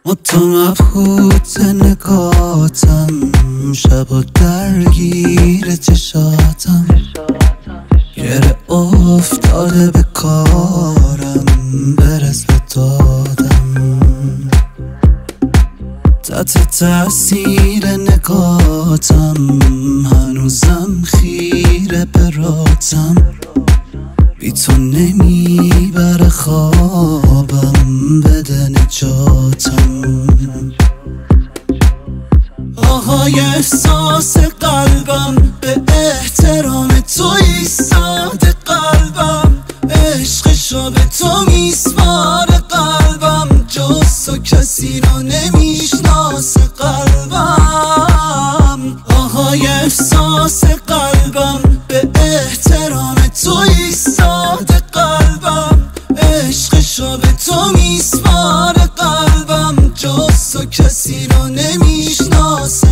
مبهوت نگاتم، شبا درگیر چشاتم، گره افتاده به کارم، برس به دادم. تحت تأثیر نگاتم، هنوزم خیره به راتم، بی تو نمیبره خوابم، بده نجاتم. آهای احساس قلبم، به احترام تو ایستاده قلبم، عشقشو به تو میسپاره قلبم، جز تو کسی رو نمیشناسه قلبم. آهای احساس قلبم، به احترام تو ایستاده قلبم، عشقشو به تو میسپاره قلبم، جز تو کسی رو نمیشناسه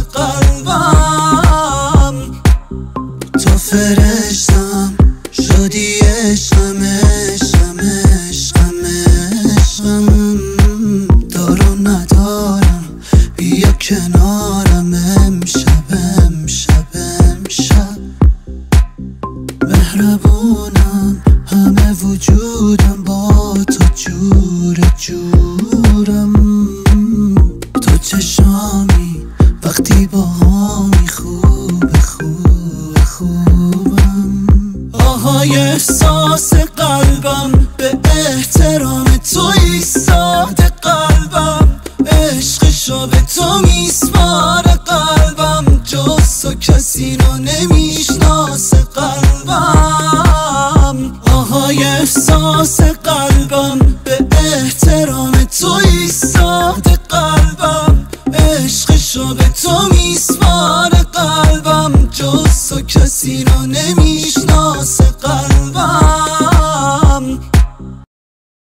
قلبم. تو فرشتم شدی عشقم، عشقم عشقم عشقم، دارو ندارم بیا کنارم، امشب امشب امشب. مهربونم همه وجودم، با تو جور جورم، تو چشامی وقتی با